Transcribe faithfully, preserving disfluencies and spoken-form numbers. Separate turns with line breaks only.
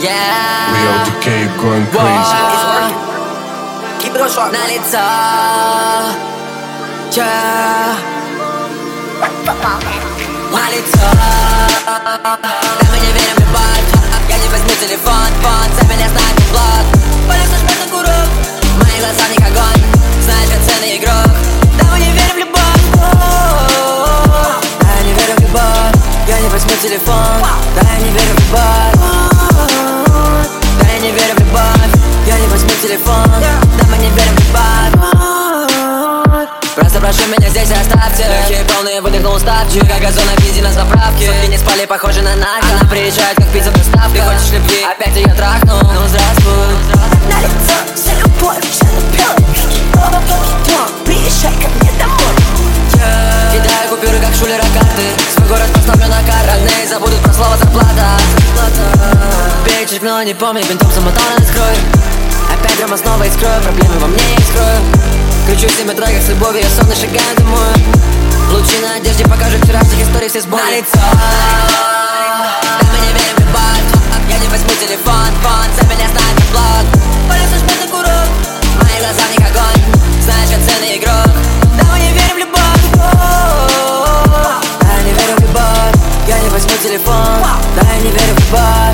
Yeah.
We O D K going crazy.
Keep it on sharp. На лицо. Yeah. На лицо. Да мы не верим в любовь. Я не возьму телефон, фон. За меня знает мой блог. Полезно жмет на курок. Мои глаза в них огонь. Знаешь, как ценный игрок. Да мы не верим в любовь. Да я не верю в любовь. Я не возьму телефон. Да я не верю в любовь. Да я не верю в любовь. Я не возьму телефон. Да мы не верим в любовь. Просто прошу меня здесь оставьте. Легкие полные, выдохнул ставчик. Как газон на бензин на заправке. Сутки не спали, похожи на нахер. Она приезжает, как пицца доставка. Ты хочешь любви, опять ее трахну. Ну здравствуй.
На лицо вся любовь, вся напёрла. Приезжай ко мне домой.
Кидаю купюры, как шулера карты. Свой город поставлю на карту. Родные забудут про слово зарплата. Печешь, но не помню, бинтом замотал на скрой. Опять драма снова искрою, проблемы во мне я скрою. Кручусь в метро, как с любовью, я сонно шагаю домой. Лучи на одежде покажут вчерашних историй все сбои. На лицо. Да мы не верим в любовь. Я не возьму телефон, фон. За меня знает мой блог. Полезно жмет на курок. Мои глаза в них огонь. Знаешь, как ценный игрок. Да мы не верим в любовь. Да я не верю в любовь. Я не возьму телефон. Да я не верю в любовь.